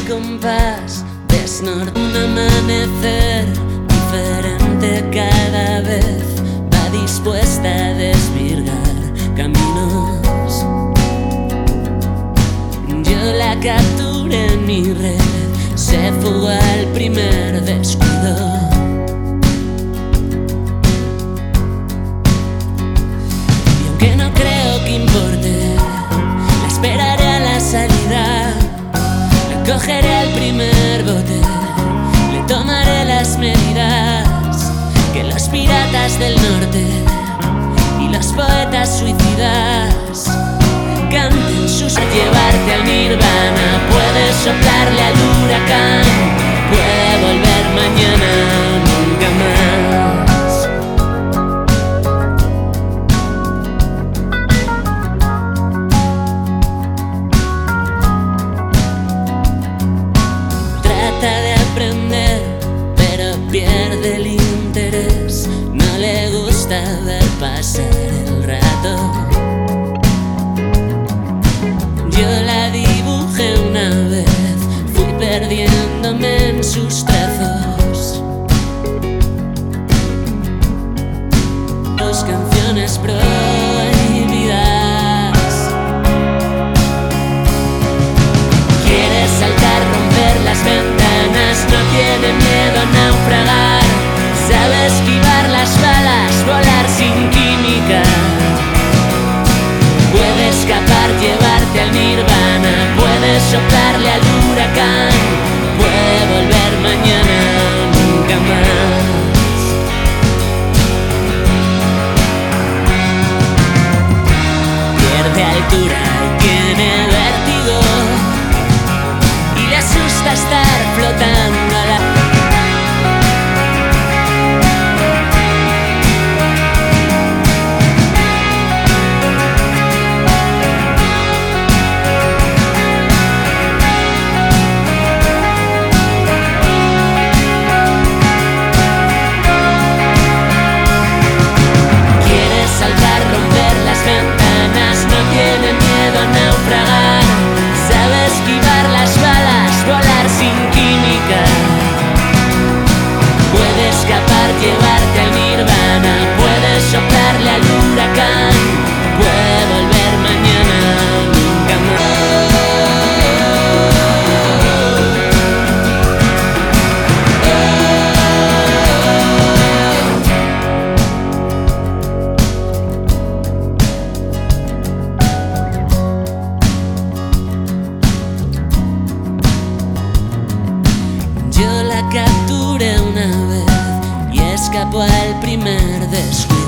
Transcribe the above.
compás desnorte. Un amanecer diferente cada vez va dispuesta a desvirgar caminos. Yo la capturé en mi red, se fugó al primer descuido. Y aunque no creo que importe, la esperaré a la salida. La cogeré al primer bote, le tomaré las medidas que los piratas del norte y los poetas suicidas canten sus. Llevarte al nirvana, puedes soplarle al huracán, puede volver mañana, nunca más. Trata de aprender, pero pierde el interés. No le gusta ver pasar el rato. Yo la dibujé una vez, fui perdiéndome en sus trazos. Dos canciones prohibidas. Quiere saltar, romper las ventanas, no tiene miedo a naufragar. Sabe esquivar las balas, volar sin química. Puede escapar, llevarte al nirvana, puede soplarle al huracán, puede volver mañana, nunca más. Pierde altura y tiene vértigo, y le asusta estar flotando a la... Llevarte al nirvana, puedes soplarle al huracán, puede volver mañana, nunca más. Yo la capturé una vez y escapó al primer descuido.